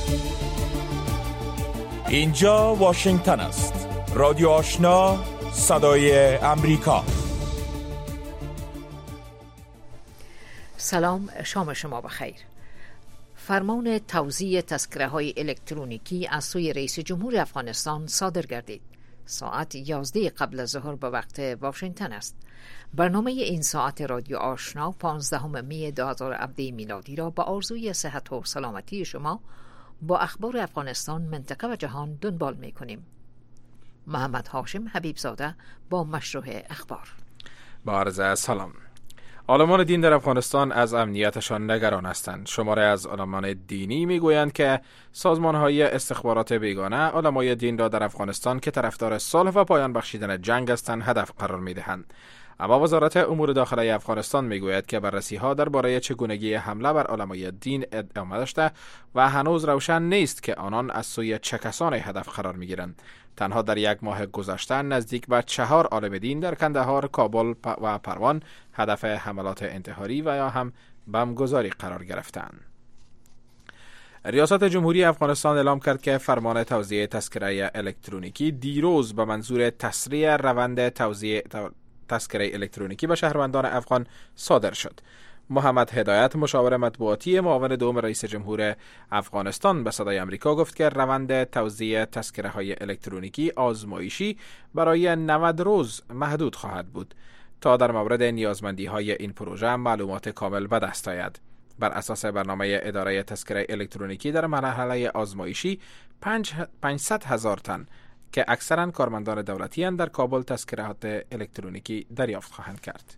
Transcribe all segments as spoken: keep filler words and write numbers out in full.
اینجا واشنگتن است. رادیو آشنا، صدای امریکا. سلام، شام شما بخیر. فرمان توزیع تذکره‌های الکترونیکی از سوی رئیس جمهور افغانستان صادر گردید. ساعت یازده قبل از ظهر به وقت واشنگتن است. برنامه این ساعت رادیو آشنا پانزدهم می دو هزار و هفده میلادی را با آرزوی صحت و سلامتی شما با اخبار افغانستان، منطقه و جهان دنبال می کنیم. محمد هاشم حبیب زاده با مشروع اخبار. با عرض سلام. عالمان دین در افغانستان از امنیتشان نگران هستند. شماره از عالمان دینی میگویند که سازمان‌های استخبارات بیگانه علمای دین را در افغانستان که طرفدار صلح و پایان بخشیدن جنگ هستند هدف قرار می‌دهند. اما وزارت امور داخلی افغانستان میگوید که بررسی‌ها درباره چگونگی حمله بر علمای دین ادامه داشته و هنوز روشن نیست که آنان از سوی چه کسانی هدف قرار می‌گیرند. تنها در یک ماه گذشته نزدیک به چهار عالم دین در کندهار، کابل و پروان هدف حملات انتحاری و یا هم بمبگذاری قرار گرفتند. ریاست جمهوری افغانستان اعلام کرد که فرمان توزیع تذکره الکترونیکی دیروز به منظور تسریع روند توزیع تذکره الکترونیکی به شهروندان افغان صادر شد. محمد هدایت، مشاور مطبوعاتی معاون دوم رئیس جمهور افغانستان، به صدای امریکا گفت که روند توزیع تذکره های الکترونیکی آزمایشی برای نود روز محدود خواهد بود تا در مورد نیازمندی های این پروژه معلومات کامل به دست آید. بر اساس برنامه اداره تذکره الکترونیکی در مرحله آزمایشی پانصد هزار تن که اکثرا کارمندان دولتی اند در کابل تذکرات الکترونیکی دریافت خواهند کرد.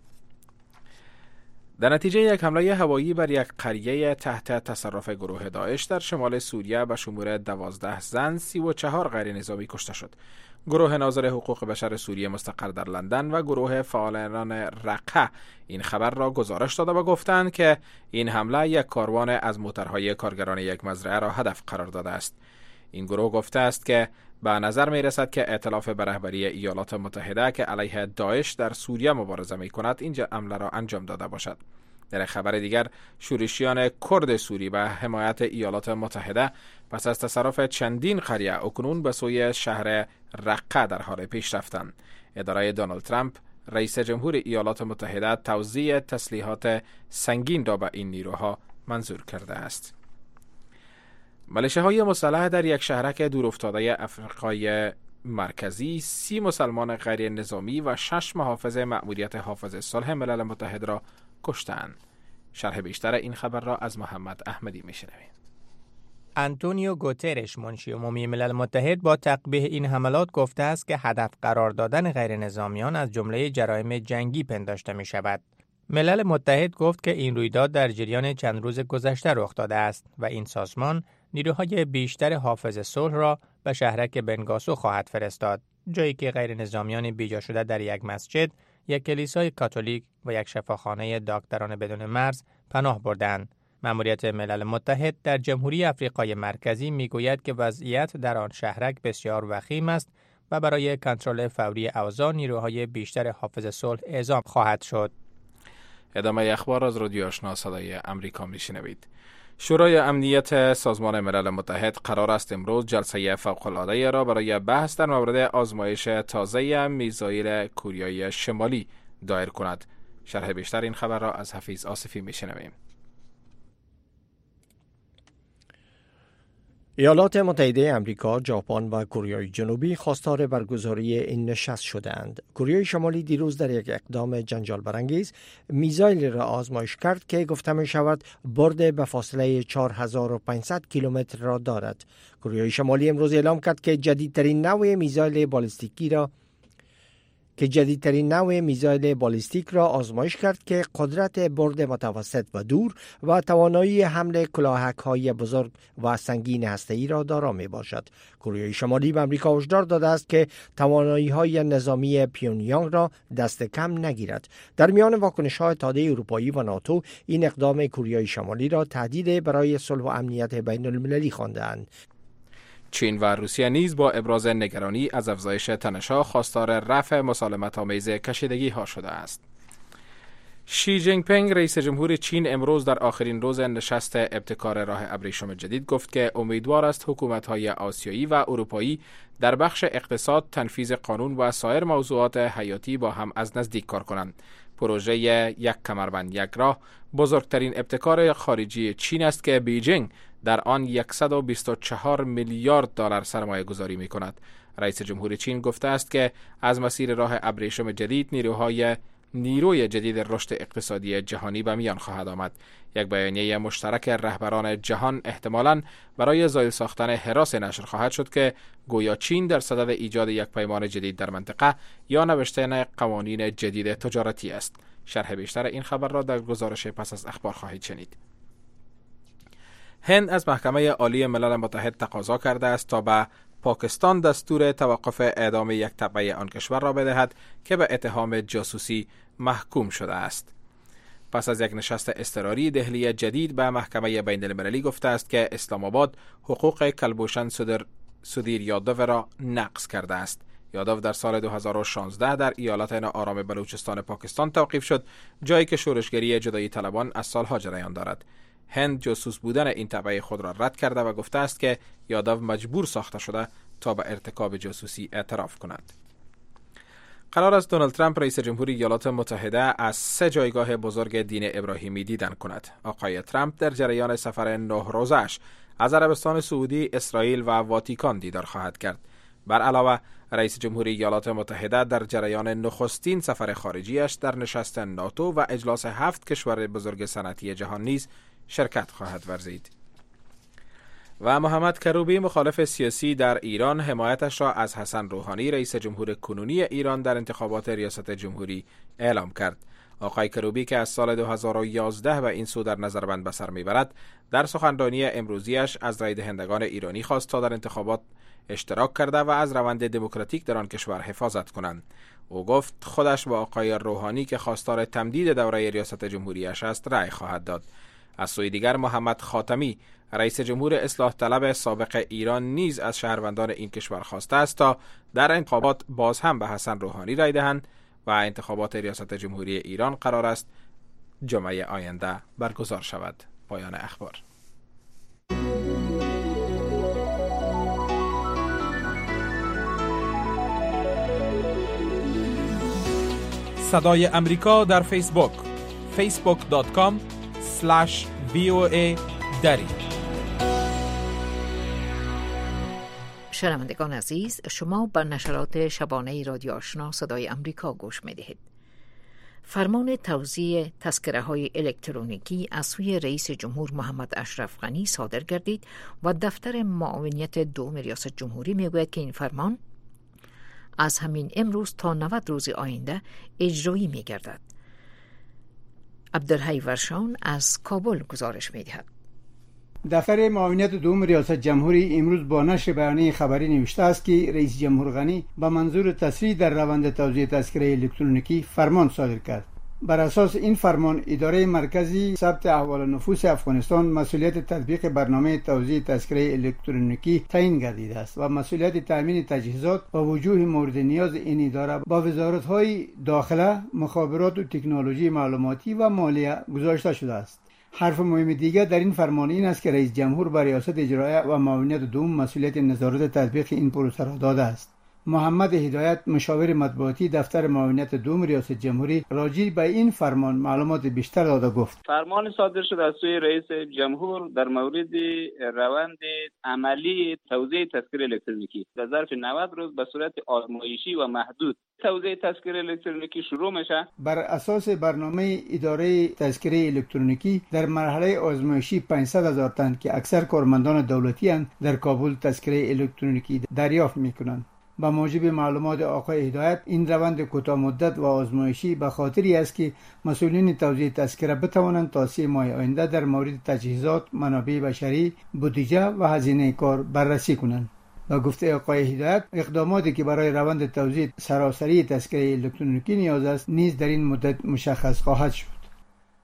در نتیجه یک حمله هوایی بر یک قریه تحت تصرف گروه داعش در شمال سوریه به شمول دوازده زن، سی و چهار غیر نظامی کشته شد. گروه ناظر حقوق بشر سوریه مستقر در لندن و گروه فعالان رقه این خبر را گزارش داده و گفتند که این حمله یک کاروان از موترهای کارگران یک مزرعه را هدف قرار داده است. این گروه گفته است که به نظر می رسد که ائتلاف به رهبری ایالات متحده که علیه داعش در سوریه مبارزه می کند این حمله را انجام داده باشد. در خبر دیگر، شورشیان کرد سوری به حمایت ایالات متحده پس از تصرف چندین قریه اکنون به سوی شهر رقه در حال پیش رفتند. اداره دونالد ترامپ، رئیس جمهور ایالات متحده، توزیع تسلیحات سنگین را به این نیروها منظور کرده است. ملیشه‌های مسلح در یک شهرک دورافتاده افریقای مرکزی سی مسلمان غیر نظامی و شش محافظ مأموریت حافظ صلح ملل متحد را کشتند. شرح بیشتر این خبر را از محمد احمدی میشنویم. آنتونیو گوترش، منشی عمومی ملل متحد، با تقبیح این حملات گفته است که هدف قرار دادن غیر نظامیان از جمله جرایم جنگی پنداشته می شود. ملل متحد گفت که این رویداد در جریان چند روز گذشته رخ داده است و این سازمان نیروهای بیشتر حافظ صلح را به شهرک بنگاسو خواهد فرستاد، جایی که غیر نظامیان بیجا شده در یک مسجد، یک کلیسای کاتولیک و یک شفاخانه دکتران بدون مرز پناه بردند. مأموریت ملل متحد در جمهوری افریقای مرکزی میگوید که وضعیت در آن شهرک بسیار وخیم است و برای کنترل فوری اوضاع نیروهای بیشتر حافظ صلح اعزام خواهد شد. ادامه اخبار از رادیو آشنا صدای امریکا میشنوید. شورای امنیت سازمان ملل متحد قرار است امروز جلسه فوق‌العاده را برای بحث در مورد آزمایش تازه میزایل کوریای شمالی دایر کند. شرح بیشتر این خبر را از حفیظ آصفی میشنویم. ایالات متحده آمریکا، ژاپن و کره جنوبی خواستار برگزاری این نشست شدند. کره شمالی دیروز در یک اقدام جنجال برانگیز میزایل را آزمایش کرد که گفته می شود برد به فاصله چهار هزار و پانصد کیلومتر را دارد. کره شمالی امروز اعلام کرد که جدیدترین نوع میزایل بالستیکی را که جدیدترین نوع میزایل بالستیک را آزمایش کرد که قدرت برد متوسط و دور و توانایی حمل کلاهک‌های بزرگ و سنگین هسته‌ای را دارا می باشد. کره شمالی به آمریکا هشدار داده است که توانایی‌های نظامی پیونیانگ را دست کم نگیرد. در میان واکنش‌های تاده اروپایی و ناتو این اقدام کره شمالی را تهدید برای صلح و امنیت بین‌المللی خواندند. چین و روسیه نیز با ابراز نگرانی از افزایش تنش‌ها خواستار رفع مسالمت‌آمیز کشیدگی‌ها شده است. شی جینگ پینگ رئیس جمهور چین امروز در آخرین روز نشست ابتکار راه ابریشم جدید گفت که امیدوار است حکومت‌های آسیایی و اروپایی در بخش اقتصاد، تنفیذ قانون و سایر موضوعات حیاتی با هم از نزدیک کار کنند. پروژه یک کمربند یک راه بزرگترین ابتکار خارجی چین است که بیجینگ در آن صد و بیست و چهار میلیارد دلار سرمایه گذاری می کند. رئیس جمهور چین گفته است که از مسیر راه ابریشم جدید نیروهای نیروی جدید رشد اقتصادی جهانی به میان خواهد آمد. یک بیانیه مشترک رهبران جهان احتمالاً برای زایل ساختن حراس نشر خواهد شد که گویا چین در صدد ایجاد یک پیمان جدید در منطقه یا نوشتن قوانین جدید تجارتی است. شرح بیشتر این خبر را در گزارش پس از اخبار خواهید شنید. هند از محکمه عالی ملل متحد تقاضا کرده است تا به پاکستان دستور توقف اعدام یک تبع آن کشور را بدهد که به اتهام جاسوسی محکوم شده است. پس از یک نشست اضطراری، دهلی جدید به محکمه بین المللی گفته است که اسلام آباد حقوق کلبوشن سودیر یادو را نقض کرده است. یادو در سال دو هزار و شانزده در ایالت ناآرام بلوچستان پاکستان توقیف شد، جایی که شورشگری جدایی طلبان از سالها جریان دارد. هند جاسوس بودن این تبع خود را رد کرده و گفته است که یادو مجبور ساخته شده تا به ارتکاب جاسوسی اعتراف کند. قرار است دونالد ترامپ رئیس جمهوری ایالات متحده از سه جایگاه بزرگ دین ابراهیمی دیدن کند. آقای ترامپ در جریان سفر نه روزه‌اش از عربستان سعودی، اسرائیل و واتیکان دیدار خواهد کرد. بر علاوه رئیس جمهوری ایالات متحده در جریان نخستین سفر خارجیش در نشست ناتو و اجلاس هفت کشور بزرگ صنعتی جهان نیز شرکت خواهد ورزید. و محمد کروبی مخالف سیاسی در ایران حمایتش را از حسن روحانی رئیس جمهور کنونی ایران در انتخابات ریاست جمهوری اعلام کرد. آقای کروبی که از سال دو هزار و یازده و این سو در نظربند به سر میبرد، در سخنرانی امروزیش از رای دهندگان ایرانی خواست تا در انتخابات اشتراک کرده و از روند دموکراتیک در آن کشور حفاظت کنند. او گفت خودش با آقای روحانی که خواستار تمدید دوره ریاست جمهوریش است رای خواهد داد. از سوی دیگر محمد خاتمی رئیس جمهور اصلاح طلب سابق ایران نیز از شهروندان این کشور خواسته است تا در انتخابات باز هم به حسن روحانی رای دهند و انتخابات ریاست جمهوری ایران قرار است جمعه آینده برگزار شود. پایان اخبار. صدای امریکا در فیسبوک فیسبوک دات کام اسلش وی او ای دری. شنوندگان عزیز، شما به نشرات شبانه رادیو آشنا صدای امریکا گوش می‌دهید. فرمان توزیع تذکره‌های الکترونیکی از سوی رئیس جمهور محمد اشرف غنی صادر گردید و دفتر معاونیت دوم ریاست جمهوری میگوید که این فرمان از همین امروز تا نود روز آینده اجرایی می‌گردد. عبدالحی ورشان از کابل گزارش می‌دهد. دفتر معاونیت دوم ریاست جمهوری امروز با نشر بیانیه خبری نوشته است که رئیس جمهور غنی به منظور تسریع در روند توزیع تذکره الکترونیکی فرمان صادر کرد. بر اساس این فرمان، اداره مرکزی ثبت احوال نفوس افغانستان مسئولیت تطبیق برنامه توزیع تذکره الکترونیکی تعیین گردیده است و مسئولیت تامین تجهیزات و وجوه مورد نیاز این اداره با وزارت‌های داخله، مخابرات و تکنولوژی معلوماتی و مالیه گذاشته شده است. حرف مهم دیگر در این فرمان این است که رئیس جمهور بر ریاست اجرایی و معاونیت دوم مسئولیت نظارت تطبیق این پروسه را داده است. محمد هدایت، مشاور مطبوعاتی دفتر معاونیت دوم ریاست جمهوری، راجع به این فرمان معلومات بیشتر داده گفت. فرمان صادر شده از سوی رئیس جمهور در مورد روند عملی توزیع تذکره الکترونیکی در ظرف نود روز به صورت آزمایشی و محدود توزیع تذکره الکترونیکی شروع میشه. بر اساس برنامه اداره تذکره الکترونیکی در مرحله آزمایشی پانصد هزار تن که اکثر کارمندان دولتی اند در کابل تذکره الکترونیکی دریافت میکنند. با موجب معلومات آقای هدایت، این روند کوتاه مدت و آزمایشی به خاطری است که مسئولین توزیع تذکره بتوانند تا سه ماه آینده در مورد تجهیزات، منابع بشری، بودجه و هزینه کار بررسی کنند. با گفته آقای هدایت، اقداماتی که برای روند توزیع سراسری تذکره الکترونیکی نیاز است نیز در این مدت مشخص خواهد شد.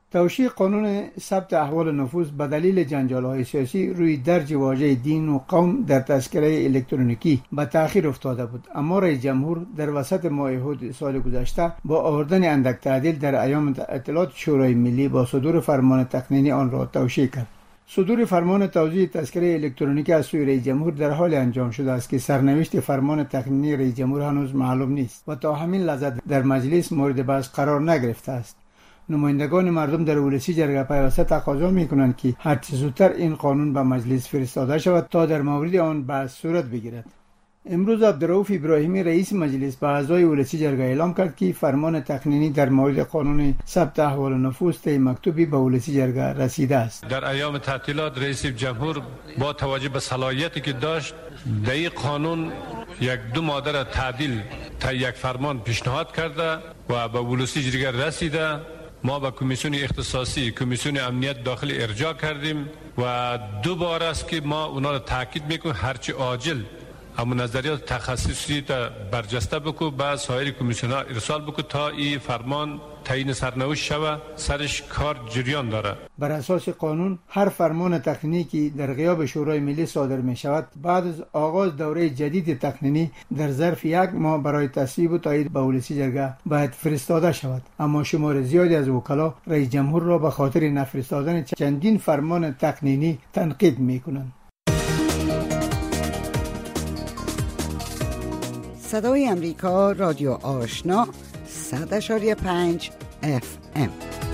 توشیح قانون ثبت احوال نفوس به دلیل جنجال‌های سیاسی روی درج واژه دین و قوم در تذکره الکترونیکی به تأخیر افتاده بود، اما رئیس جمهور در وسط ماه احد سال گذشته با آوردن اندک تعدیل در ایام اطلاعات شورای ملی با صدور فرمان تقنینی آن را توشیح کرد. صدور فرمان توزیع تذکره الکترونیکی از سوی رئیس جمهور در حال انجام شده است که سرنوشت فرمان تقنینی رئیس جمهور هنوز معلوم نیست و تا همین لحظه در مجلس مورد بحث قرار نگرفته است. نمایندگان مردم در ولسی جرگه پیوسته تقاضا می‌کنند که هرچه زودتر این قانون به مجلس فرستاده شود تا در مورد آن بحث صورت بگیرد. امروز عبدالرؤوف ابراهیمی رئیس مجلس به اعضای ولسی جرگه اعلام کرد که فرمان تقنینی در مورد قانون ثبت احوال نفوس طی مکتوبی به ولسی جرگه رسیده است. در ایام تعطیلات رئیس جمهور با توجه به صلاحیتی که داشت در این قانون یک دو ماده را تعدیل تا یک فرمان پیشنهاد کرده و به ولسی جرگه رسیده. ما به کمیسیون اختصاصی کمیسیون امنیت داخلی ارجاع کردیم و دو بار است که ما اونا را تاکید میکنیم هرچی عاجل اما نظریات تخصصی تا برجسته بکو به سایر کمیسیون ها ارسال بکو تا این فرمان تعیین سرنوشت شوه، سرش کار جریان داره. بر اساس قانون هر فرمان تقنینی که در غیاب شورای ملی صادر می شود بعد از آغاز دوره جدید تقنینی در ظرف یک ماه برای تصویب و تایید به ولسی جرگه باید فرستاده شود، اما شمار زیادی از وکلا رئیس جمهور را به خاطر نفرستادن چندین فرمان تقنینی تنقید می کنند. صدای امریکا، رادیو آشنا، صد اشاری پنج اف ام.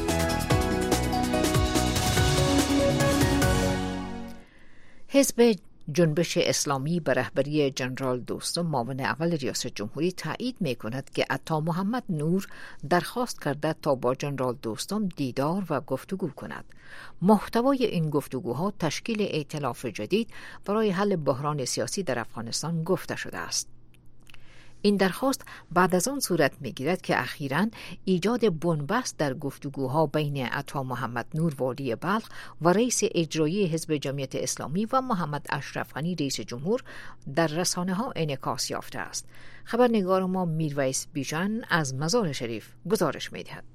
حزب جنبش اسلامی به رهبری جنرال دوستم معاون اول ریاست جمهوری تایید می کند که عطا محمد نور درخواست کرده تا با جنرال دوستم دیدار و گفتگو کند. محتوای این گفتگوها تشکیل ائتلاف جدید برای حل بحران سیاسی در افغانستان گفته شده است. این درخواست بعد از آن صورت می‌گیرد که اخیراً ایجاد بنبست در گفتگوها بین عطا محمد نور والی بلخ و رئیس اجرایی حزب جمعیت اسلامی و محمد اشرف غنی رئیس جمهور در رسانه‌ها انعکاس یافته است. خبرنگار ما میرویس بیژن از مزار شریف گزارش می‌دهد.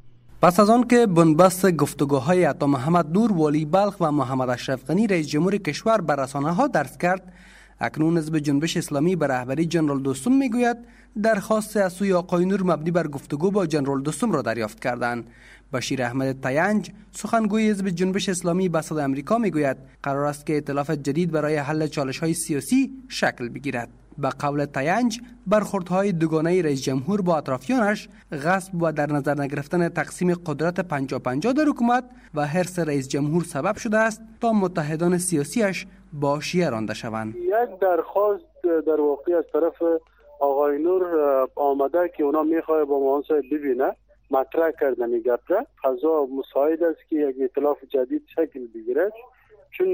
پس از آن که بنبست گفتگوهای عطا محمد نور والی بلخ و محمد اشرف غنی رئیس جمهور کشور بر رسانه‌ها درز کرد، اکنون حزب جنبش اسلامی به رهبری جنرال دوستم میگوید درخواست از سوی آقای نور مبنی بر گفتگو با جنرال دوستم را دریافت کردند. بشیر احمد تینج سخنگوی حزب جنبش اسلامی به صدای آمریکا میگوید قرار است که ائتلاف جدید برای حل چالش‌های سیاسی شکل بگیرد. به قول تینج برخوردهای دوگانه رئیس جمهور با اطرافیانش، غصب و در نظر نگرفتن تقسیم قدرت پنجاه پنجاه در حکومت و حرص رئیس جمهور سبب شده است تا متحدان سیاسیش با شیعه رانده شوند. یک درخواست در واقع از طرف آقای نور آمده که اونا میخواه با ما ببینه، مطرح کردن این گپ را. قضا مساعد است که یک ائتلاف جدید شکل بگیرد، چون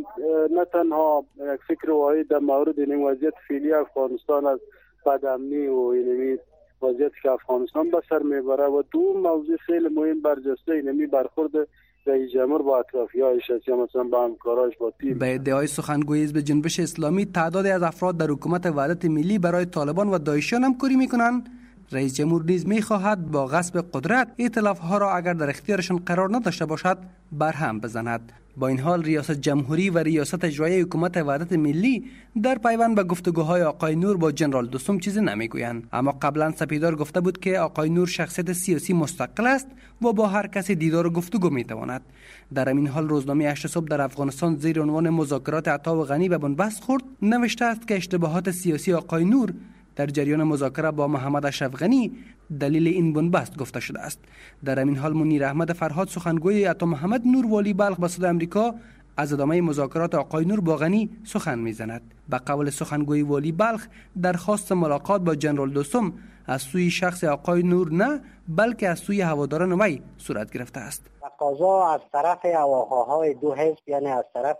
نه تنها یک فکر واحد در مورد این وضعیت فعلی افغانستان از بدامنی و این وضعیت که افغانستان به سر میبره و دو موضوع خیلی مهم برجسته اینمی برخورد رئیس جمهور با اطرافیانش است یا مثلا با همکاراش با تیم. به ادعای سخنگوی حزب جنبش اسلامی تعدادی از افراد در حکومت وحدت ملی برای طالبان و داعشیان همکاری میکنند. رئیس جمهور نیز میخواهد با غصب قدرت ائتلاف ها را اگر در اختیارشان قرار نداشته باشد برهم بزند. با این حال ریاست جمهوری و ریاست اجرایی حکومت وحدت ملی در پیوند به گفتگوهای آقای نور با جنرال دوستم چیزی نمیگویند، اما قبلا سپیدار گفته بود که آقای نور شخصیت سیاسی مستقل است و با هر کسی دیدار و گفتگو میتواند. در این حال روزنامه هشت صبح در افغانستان زیر عنوان مذاکرات عطا و غنی به بنبست خورد نوشته است که اشتباهات سیاسی آقای نور در جریان مذاکره با محمد اشرف غنی دلیل این بنبست گفته شده است. در این حال منیر احمد فرهاد سخنگوی عطا محمد نور والی بلخ به صدای آمریکا از ادامه مذاکرات آقای نور با غنی سخن میزند. به قول سخنگوی والی بلخ درخواست ملاقات با جنرال دوستم از سوی شخص آقای نور نه بلکه از سوی هواداران وی صورت گرفته است. تقاضا از طرف هواخواهای دو حزب یعنی از طرف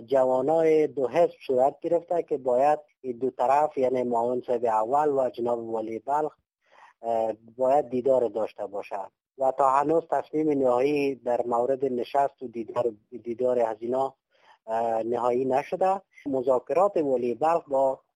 جوانای دو حزب صورت گرفته که باید این دو طرف یعنی معاون صاحب اول و جناب والی بلخ باید دیدار داشته باشد و تا هنوز تصمیم نهایی در مورد نشست و دیدار دیدار از اینا نهایی نشده. مذاکرات والی بلخ با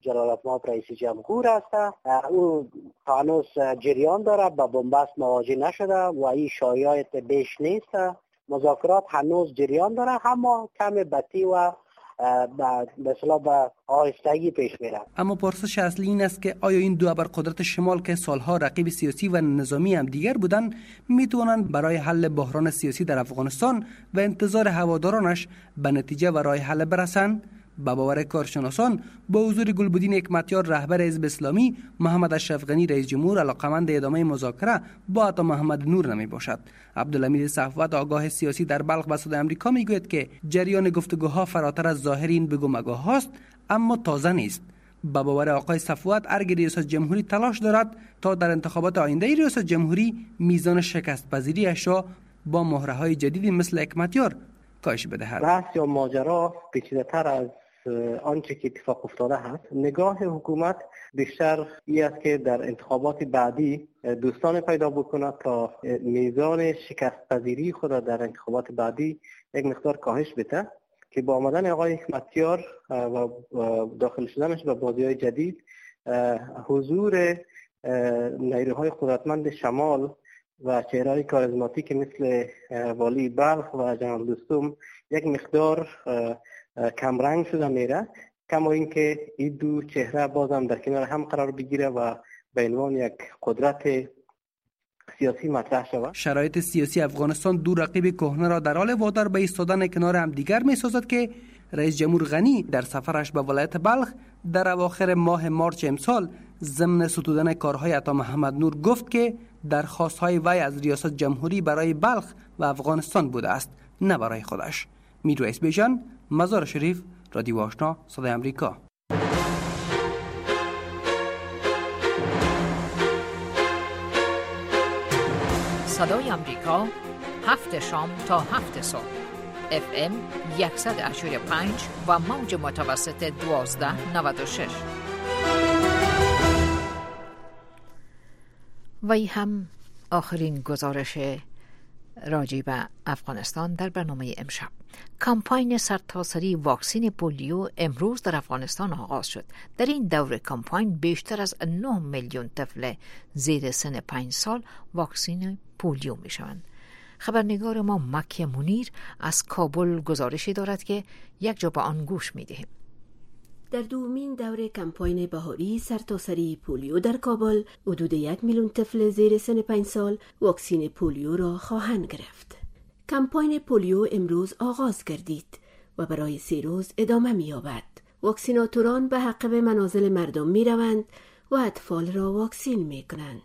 جلال ابماب رئیس جمهور است. او هنوز جریان داره، با بنبست مواجه نشده و این شایعات بیش نیست. مذاکرات هنوز جریان داره، اما کم بطی و به اصطلاح به آهستگی پیش میره. اما پرسش اصلی این است که آیا این دو ابرقدرت شمال که سالها رقیب سیاسی و نظامی هم دیگر بودند میتوانند برای حل بحران سیاسی در افغانستان و انتظار هوادارانش به نتیجه و راه حل برسند؟ با باور کارشناسان با حضور گلبدین حکمتیار رهبر حزب اسلامی، محمد اشرف غنی رئیس جمهور علاقمند ادامه مذاکره با عطا محمد نور نمی باشد. عبدالحمید صفوت آگاه سیاسی در بلخ و صدای آمریکا میگوید که جریان گفتگوها فراتر از ظاهر این بگو مگوها هاست، اما تازه نیست. با باور آقای صفوت ارگ ریاست جمهوری تلاش دارد تا در انتخابات آینده ریاست جمهوری میزان شکست پذیریش را با مهره‌های جدیدی مثل حکمتیار کاهش بدهد. بحث یا ماجرا پیچیده‌تر از آنچه که اتفاق افتاده هست. نگاه حکومت بیشتر این است که در انتخابات بعدی دوستان پیدا بکند تا میزان شکست پذیری خود در انتخابات بعدی یک مقدار کاهش بده، که با آمدن آقای حکمتیار و داخل شدنش به بازی‌های جدید، حضور نیروهای قدرتمند شمال و چهره‌های کاریزماتیک مثل والی بلخ و جنرال دوستم یک مقدار کمرنگ شده میره، کما اینکه این دو چهره بازم در کنار هم قرار بگیره و به عنوان یک قدرت سیاسی مطرح شود. شرایط سیاسی افغانستان دو رقیب کهنه را در حال وادار به ایستادن کنار هم دیگر می سازد که رئیس جمهور غنی در سفرش به ولایت بلخ در اواخر ماه مارچ امسال ضمن ستودن کارهای عطا محمد نور گفت که درخواست‌های وی از ریاست جمهوری برای بلخ و افغانستان بوده است، نه برای خودش. میرواعیس بیژن، مزار شریف، رادیو آشنا، صدای آمریکا. صدای آمریکا، هفت شام تا هفت صبح، اف ام صد و پنج و موج متوسط دوازده نود و شش. وی هم آخرین گزارش راجع به افغانستان در برنامه امشب. کمپاین سرتاسری واکسین پولیو امروز در افغانستان آغاز شد. در این دور کمپاین بیشتر از نه میلیون طفل زیر سن پنج سال واکسین پولیو می شوند. خبرنگار ما مکی منیر از کابل گزارشی دارد که یک جا به آن گوش می دهیم. در دومین دوره کمپاین بهاری سرتاسری پولیو در کابل حدود یک میلیون طفل زیر سن پنج سال واکسین پولیو را خواهند گرفت. کمپاین پولیو امروز آغاز گردید و برای سه روز ادامه می‌یابد. واکسیناتوران به حق به منازل مردم می‌روند و اطفال را واکسین می‌کنند.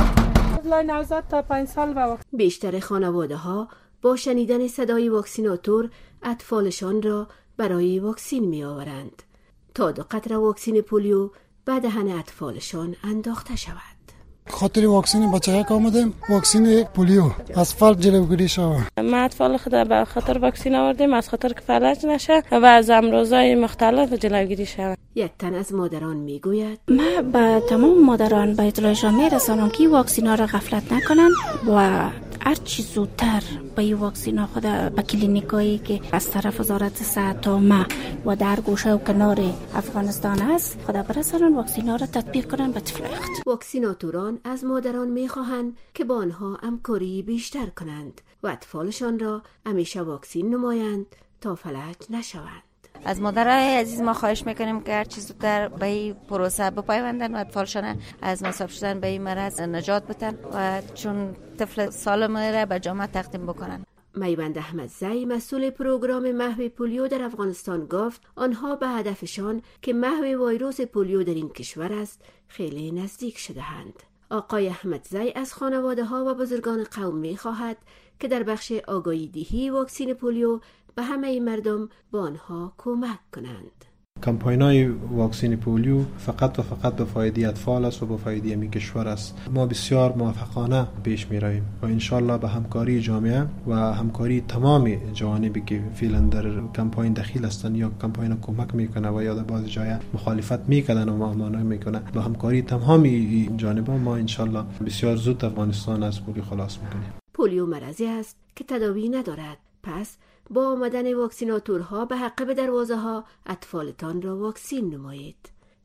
نوزاد تا پنج سال با بیشتر خانواده‌ها با شنیدن صدای واکسیناتور اطفالشان را برای واکسین می‌آورند تا دو قطره واکسین پولیو به دهن اطفالشان انداخته شود. خاطر واکسین بچه‌ها آمدیم، واکسین پولیو از فلج جلوگیری شود. ما اطفال خود به خاطر واکسین آوردیم از خاطر که فلج نشه و از امراضای مختلف جلوگیری شود. یک تن از مادران میگوید ما به تمام مادران به اطلاعشان میرسانم که واکسینا را غفلت نکنن و هر چی زودتر به این واکسینا خود به کلینیکایی که از طرف وزارت صحت تا ما و در گوشه و کنار افغانستان است خود برسانن واکسینا را تطبیق کنن به طفل خود. واکسیناتوران از مادران میخواهند که با آنها همکاری بیشتر کنند و اطفالشان را همیشه واکسین نمایند تا فلج نشوند. از مادرای عزیز ما خواهش میکنیم که هر چیز زودتر به این پروسه بپیوندن و اطفالشان از مصاب شدن به این مرض نجات بدن و چون طفل سالم را به جامعه تقدیم بکنن. میوند احمدزی مسئول پروگرام محو پولیو در افغانستان گفت آنها به هدفشان که محو ویروس پولیو در این کشور است خیلی نزدیک شده‌اند. آقای احمدزی از خانواده ها و بزرگان قوم می خواهد که در بخش آگاهی دهی واکسین پولیو به همه مردم با آنها کمک کنند. کمپاین‌های واکسین پولیو فقط و فقط به فایده اطفال است و به فایده می کشور است. ما بسیار موفقانه پیش می رویم و انشالله به همکاری جامعه و همکاری تمام جوانبی که فعلا در کمپاین دخیل هستند یا کمپاین کمک میکنه و یا در بعض جای مخالفت میکنن و مانع میکنه، با همکاری تمام این جانبه ما انشالله بسیار زود افغانستان از پولیو خلاص میکنیم. پولیو مرضی است که تداوی ندارد، پس با آمدن واکسیناتورها به حق به دروازه ها اطفالتان را واکسین نمایید.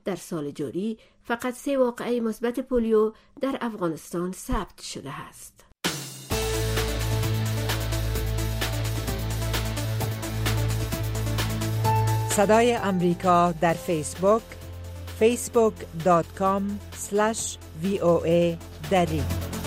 در سال جاری فقط سه واقعه مثبت پولیو در افغانستان ثبت شده است. صدای امریکا در فیسبوک فیسبوک دات کام اسلش وی او ای دری.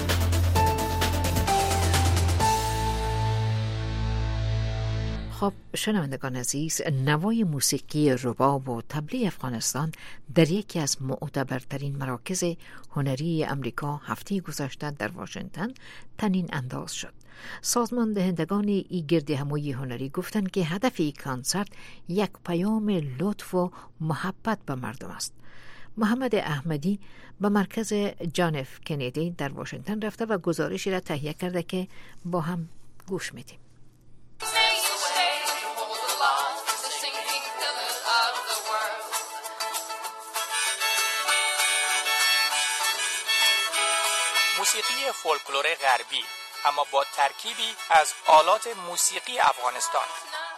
خب شنوندگان عزیز، نوای موسیقی رباب و طبله افغانستان در یکی از معتبرترین مراکز هنری امریکا هفته گذشته در واشنگتن تنین انداز شد. سازمان دهندگان این گرد همایی هنری گفتند که هدف این کنسرت یک پیام لطف و محبت به مردم است. محمد احمدی به مرکز جان اف کندی در واشنگتن رفته و گزارشی را تهیه کرده که با هم گوش میدیم. موسیقی فولکلور غربی اما با ترکیبی از آلات موسیقی افغانستان.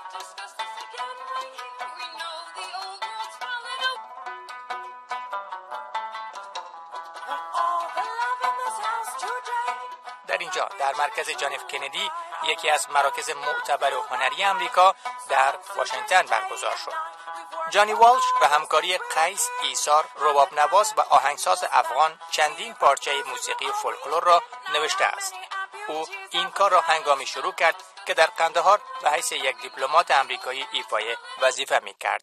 در اینجا در مرکز جان اف کندی، یکی از مراکز معتبر و هنری امریکا، در واشنگتن برگزار شد. جانی والش به همکاری قیس ایسار، رباب نواز و آهنگساز افغان، چندین پارچه موسیقی فولکلور را نوشته است. او این کار را هنگامی شروع کرد که در قندهار به حیث یک دیپلمات امریکایی ایفای وظیفه می‌کرد.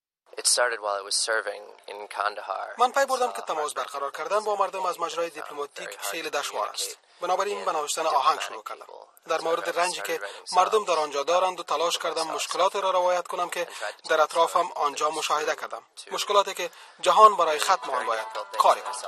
من پی بردم که تماس برقرار کردن با مردم از ماجرای دیپلماتیک خیلی دشوار است. بنابراین به نوشتن آهنگ شروع کردم. در مورد رنجی که مردم در آنجا دارند و تلاش کردم مشکلات را روایت کنم که در اطرافم آنجا مشاهده کردم. مشکلاتی که جهان برای ختم آن باید کاری کند.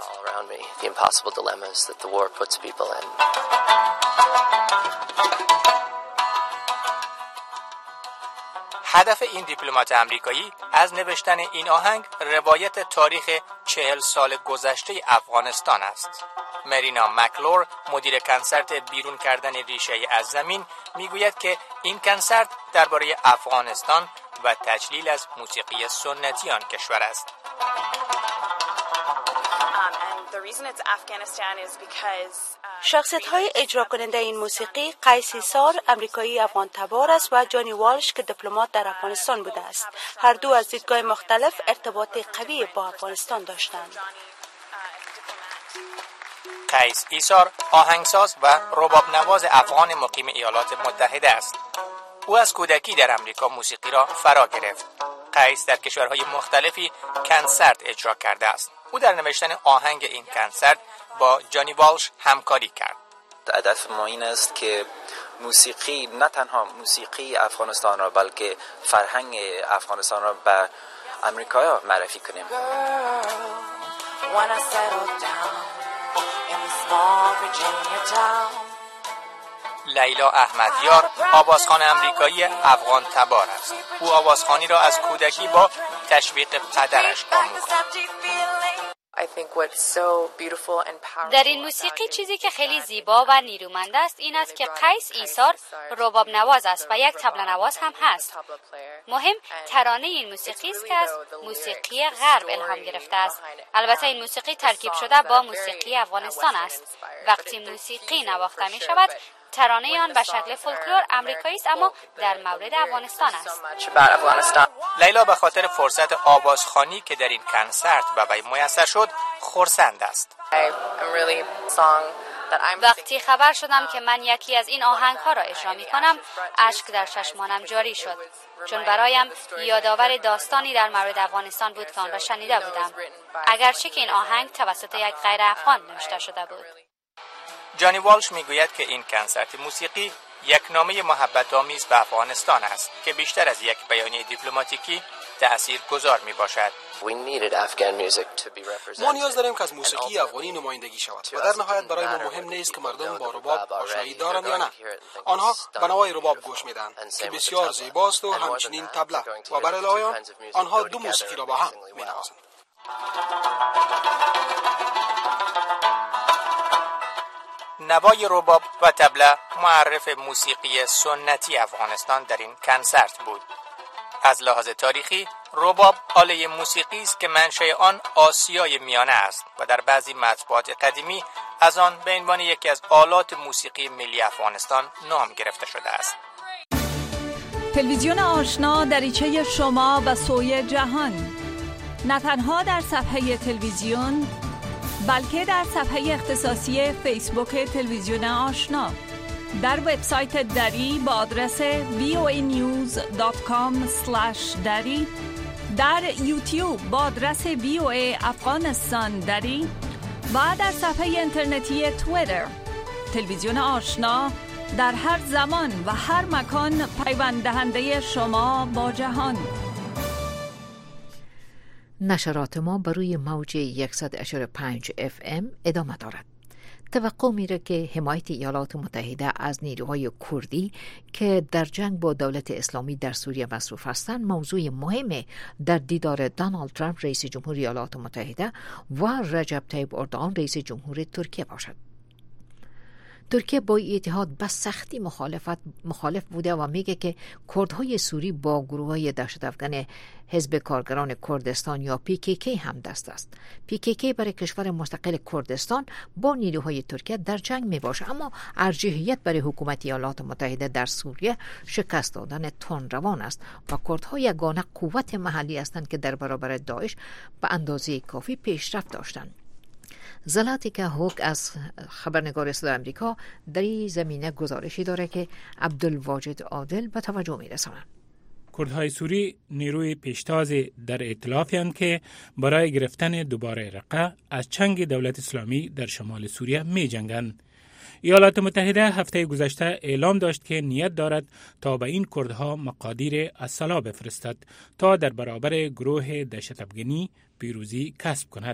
هدف این دیپلمات امریکایی از نوشتن این آهنگ روایت تاریخ چهل سال گذشته افغانستان است. مرینا مکلور، مدیر کنسرت بیرون کردن ریشه از زمین، میگوید که این کنسرت درباره افغانستان و تجلیل از موسیقی سنتی آن کشور است. شخصیت های اجرا کننده این موسیقی قیس ایسار، امریکایی افغان تبار است، و جانی والش که دیپلمات در افغانستان بوده است. هر دو از دیدگاه مختلف ارتباط قوی با افغانستان داشتند. قیس ایسار آهنگساز و رباب نواز افغان مقیم ایالات متحده است. او از کودکی در امریکا موسیقی را فرا گرفت. قیس در کشورهای مختلفی کنسرت اجرا کرده است. او در نوشتن آهنگ این کنسرت با جانی والش همکاری کرد. هدف ما این است که موسیقی، نه تنها موسیقی افغانستان را بلکه فرهنگ افغانستان را به امریکایی‌ها معرفی کنیم. لیلا احمدیار آوازخوان امریکایی افغان تبار است. او آوازخوانی را از کودکی با تشویق پدرش آموخت. در این موسیقی چیزی که خیلی زیبا و نیرومند است این است که قیس ایسار رباب نواز است و یک طبله نواز هم هست. مهم ترانه این موسیقی است که از موسیقی غرب الهام گرفته است. البته این موسیقی ترکیب شده با موسیقی افغانستان است. وقتی موسیقی نواخته می شود ترانه آن به شکل فولکلور امریکایی است، اما در مورد افغانستان است. لیلا به خاطر فرصت آوازخوانی که در این کنسرت به وی میسر شد خرسند است. وقتی خبر شدم که من یکی از این آهنگ‌ها را اجرا می‌کنم، اشک در چشمانم جاری شد، چون برایم یادآور داستانی در مورد افغانستان بود که آن را شنیده بودم، اگرچه که این آهنگ توسط یک غیر افغان نوشته شده بود. جانی والش میگوید که این کنسرت موسیقی یک نامه محبت آمیز به افغانستان است که بیشتر از یک بیانیه دیپلماتیکی تأثیر گذار می باشد. ما نیاز داریم که از موسیقی افغانی نمایندگی شود و در نهایت برای ما مهم نیست که مردم با رباب آشنایی دارند یا نه. آنها به نوای رباب گوش میدن که بسیار زیباست و همچنین طبله، و بر علاوه آن آنها دو موسیقی را با هم می‌نوازند. نوای رباب و طبله معرف موسیقی سنتی افغانستان در این کنسرت بود. از لحاظ تاریخی رباب آله موسیقی است که منشأ آن آسیای میانه است و در بعضی مطبوعات قدیمی از آن به عنوان یکی از آلات موسیقی ملی افغانستان نام گرفته شده است. تلویزیون آشنا دریچه شما و سوی جهان، نه تنها در صفحه تلویزیون بلکه در صفحه اختصاصی فیسبوک تلویزیون آشنا، در وبسایت دری با آدرس وی او ای نیوز دات کام اسلش دری، در یوتیوب با آدرس وی او ای افغانستان دری و در صفحه اینترنتی توییتر. تلویزیون آشنا در هر زمان و هر مکان پیوند دهنده شما با جهان. نشرات ما بر روی موج صد و پنج اف ام ادامه دارد. توقع میره که حمایت ایالات متحده از نیروهای کردی که در جنگ با دولت اسلامی در سوریه مصروف هستند موضوع مهمه در دیدار دونالد ترامپ رئیس جمهور ایالات متحده و رجب طیب اردوغان رئیس جمهور ترکیه باشد. ترکیه با اتحاد به سختی مخالفت مخالف بوده و میگه که کردهای سوری با گروه‌های دهشت افغان حزب کارگران کردستان یا پی کی کی هم دست است. پی کی کی برای کشور مستقل کردستان با نیروهای ترکیه در جنگ می باشه، اما ارجحیت برای حکومت ایالات متحده در سوریه شکست دادن تندروان است و کردها یگانه قوت محلی هستند که در برابر داعش به اندازه کافی پیشرفت داشتند. زلاتیکا هوک از خبرنگار صدای آمریکا در این زمینه گزارشی داره که عبدالواجد عادل به توجه می‌رساند. کردهای سوری نیروی پیشتاز در ائتلافی هستند که برای گرفتن دوباره رقه از چنگ دولت اسلامی در شمال سوریه می جنگند. ایالات متحده هفته گذشته اعلام داشت که نیت دارد تا به این کردها مقادیر السلاح بفرستد تا در برابر گروه دهشت افغانی پیروزی کسب کند.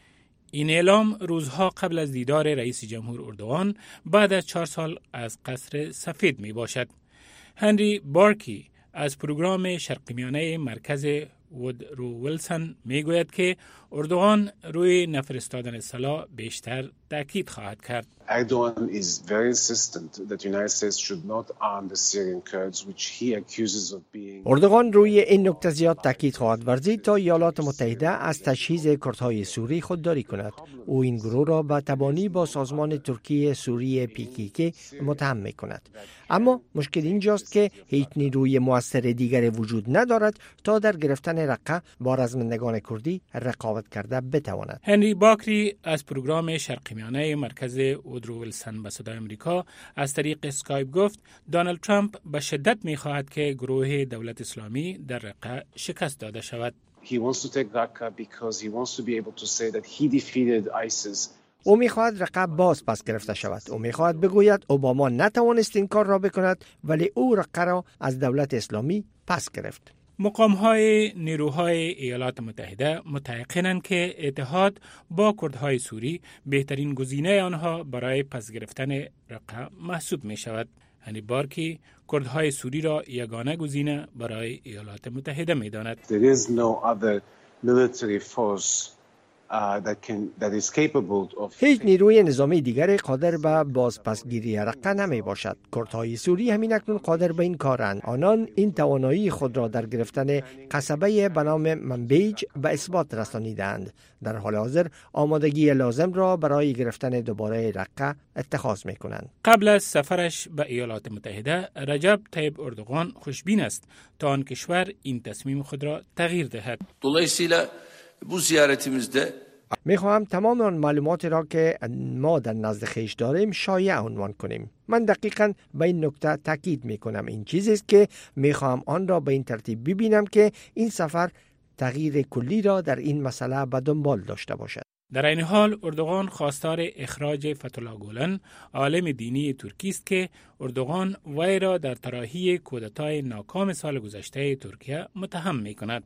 این اعلام روزها قبل از دیدار رئیس جمهور اردوغان بعد از چهار سال از قصر سفید می باشد. هنری بارکی از پروگرام شرق میانه مرکز وودرو ویلسون می گوید که اردوغان روی نفرستادن سلاح بیشتر تاکید خواهد کرد. Erdogan is very insistent that the United States should not arm the Syrian Kurds, which he accuses of being. اردوغان روی این نکته زیاد تاکید خواهد ورزید تا ایالات متحده از تجهیز کردهای سوری خودداری کند. او این گروه را به تبانی با سازمان ترکی سوری پی کی کی متهم می کند. اما مشکل اینجاست که هیچ نیروی مؤثر دیگری وجود ندارد تا در گرفتن رقه با رزمندگان کردی رقابت کرده بتواند. هنری باکری از پروگرام شرق میانه مرکز وودرو ویلسون به صدای آمریکا از طریق اسکایپ گفت دونالد ترامپ به شدت می‌خواهد که گروه دولت اسلامی در رقه شکست داده شود. He wants to take Raqqa because he wants to be able to say that he defeated ISIS. او می‌خواهد رقه باز پس گرفته شود. او می‌خواهد بگوید اوباما نتوانست این کار را بکند ولی او رقه را از دولت اسلامی پس گرفت. مقام‌های نیروهای ایالات متحده متيقنند که اتحاد با کردهای سوری بهترین گزینه آنها برای پس گرفتن رقه محسوب می شود. هنری بارکی کردهای سوری را یگانه گزینه برای ایالات متحده می داند. There is no other military force Uh, that can, that is capable of... هیچ نیروی نظامی دیگری قادر به بازپسگیری رقه نمی باشد. کردهای سوری همین اکنون قادر به این کارند. آنان این توانایی خود را در گرفتن قصبه به نام منبیج به اثبات رسانیدند. در حال حاضر آمادگی لازم را برای گرفتن دوباره رقه اتخاذ می کنند. قبل از سفرش به ایالات متحده رجب طیب اردوغان خوشبین است تا آن کشور این تصمیم خود را تغییر دهد. Dolayısıyla bu ziyaretimizde میخواهم تمام آن معلوماتی را که ما در نزد خویش داریم شایع عنوان کنیم. من دقیقاً به این نکته تاکید میکنم. این چیزی است که میخواهم آن را به این ترتیب ببینم که این سفر تغییر کلی را در این مسئله به دنبال داشته باشد. در این حال اردوغان خواستار اخراج فتح‌الله گولن عالم دینی ترکی است که اردوغان وی را در طراحی کودتای ناکام سال گذشته ترکیه متهم میکند.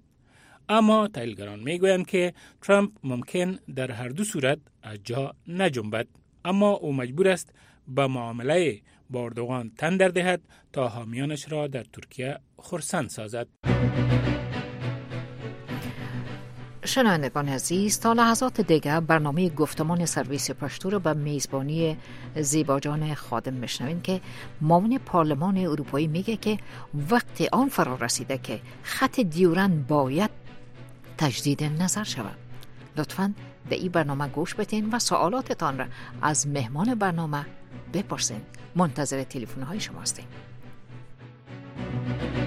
اما تحلیلگران میگویند که ترامپ ممکن در هر دو صورت از جا نجنبد، اما او مجبور است به معامله با اردوغان تن در دهد تا حامیانش را در ترکیه خرسند سازد. شنوندگان عزیز، تا لحظات دیگر برنامه گفتمان سرویس پشتو را به میزبانی زیباجان خادم میشنوین که معاون پارلمان اروپایی میگه که وقت آن فرا رسیده که خط دیورن باید تجدید نظر شود. لطفاً به این برنامه گوش بدین و سوالاتتان را از مهمان برنامه بپرسین. منتظر تلفن های شما هستیم.